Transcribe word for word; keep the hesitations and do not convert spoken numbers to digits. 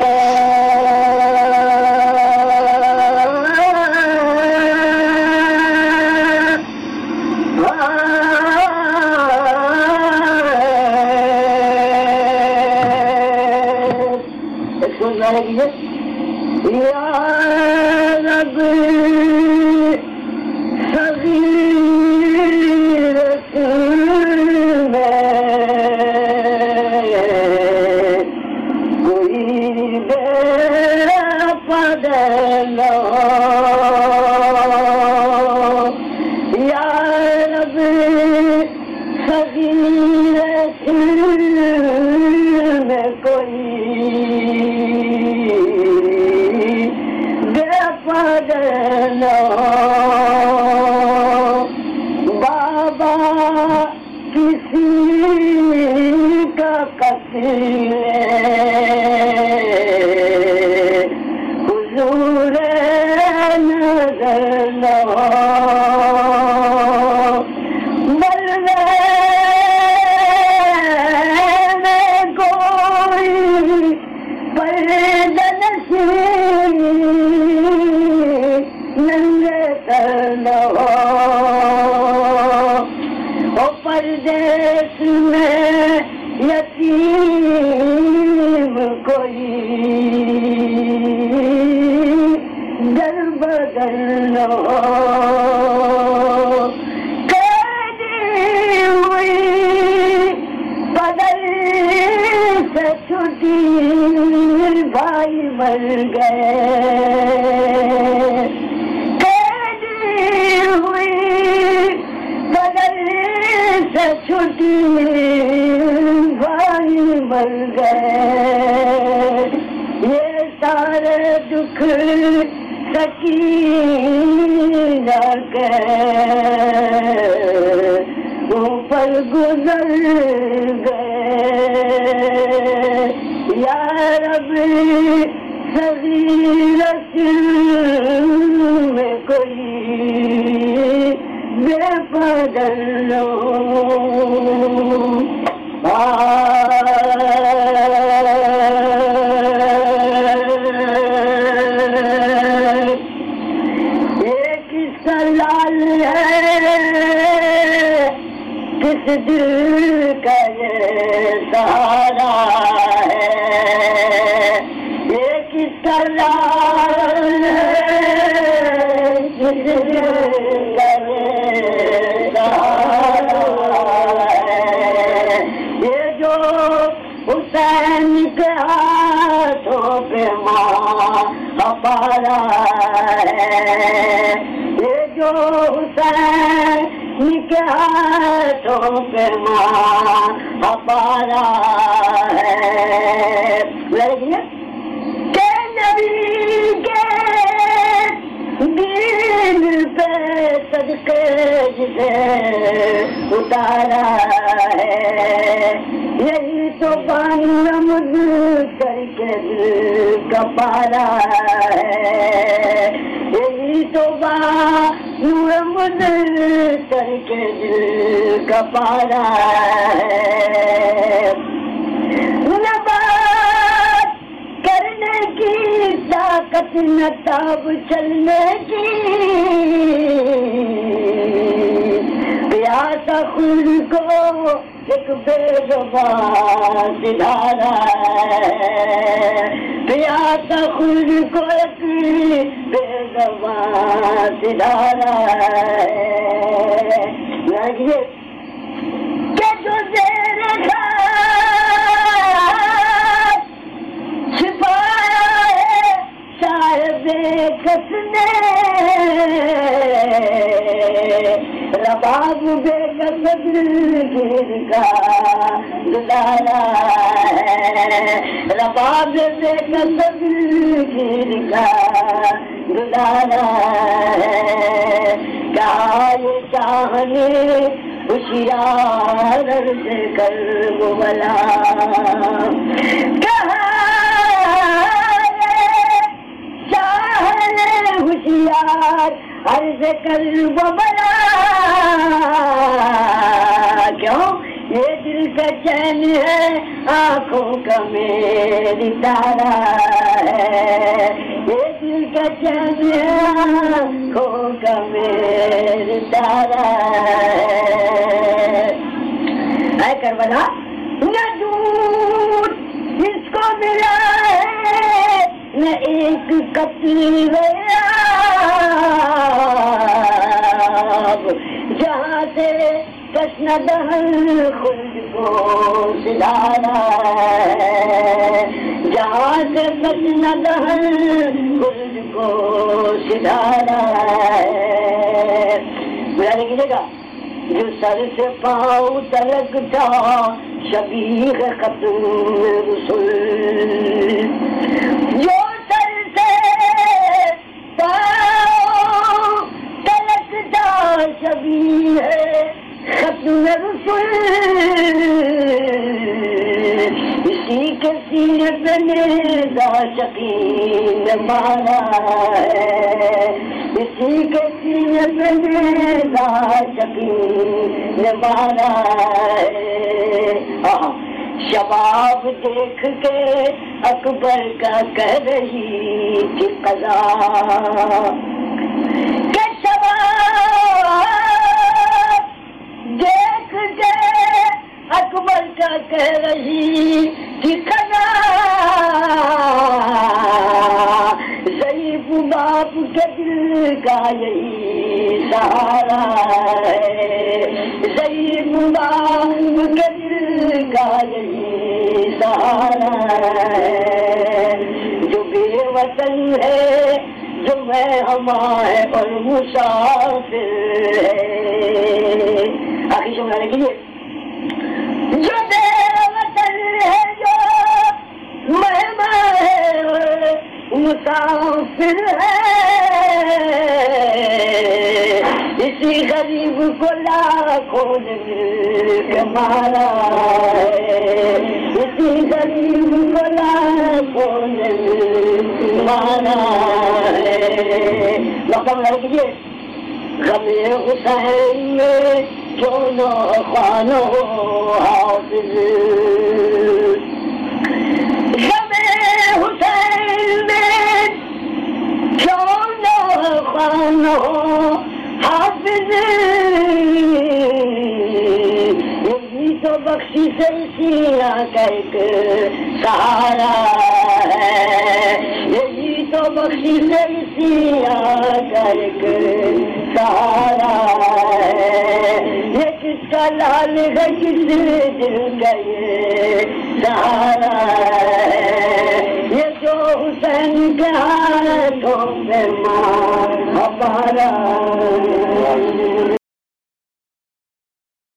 عرض کر وہ بلا کیوں یہ دل کا چین ہے آنکھوں کا میری تارا کھو کا میرے تارا اے کربلا نہ دودھ جس کو ملا ہے نہ ایک قطرہ آب جہاں سے کشن دہن خلد کو سدھارا ہے جہاں سے کشن دہن خلد کو سدھارا ہے بلا لکھیے گا جو سر سے پاؤں تلک تھا شبیہ ختم رسول جو سر سے پاؤں تلک تھا شبیہ ختم رسول اسی کے سینے پہ نیزہ شقین مانا ہے اسی کے سینے پہ نیزہ شقین مانا ہے شباب دیکھ کے اکبر کا کہہ رہی تھی قضا کہ شباب دیکھ کے اکبر کا کہہ رہی تھی قضا ضعیف باپ کے دل کا یہی سہارا ہے ضعیف باپ کے دل کا یہی سہارا ہے جو بے وطن ہے جو میں ہمارے اور مسافر ہے آخری شملہ لکھیے جو بے وطن ہے جو مہمان ہے مسافر ہے اسی غریب کو لاکھوں نے مل کے مارا ہے اسی غریب کو لاکھوں نے مل کے مارا ہے مقام لڑکیے غم حسین میں کیوں نہ خوانو حافظ غم حسین میں کیوں نہ خوانو حافظ یہی تو بخشی سے سینا کا ایک سہارا ہے یہی تو بخشی سے سینا کا ایک سہارا ہے یہ کس کا لال ہے کس دل کا یہ سہارا ہے یہ جو حسین کے ہاتھوں میں ماں ہمارا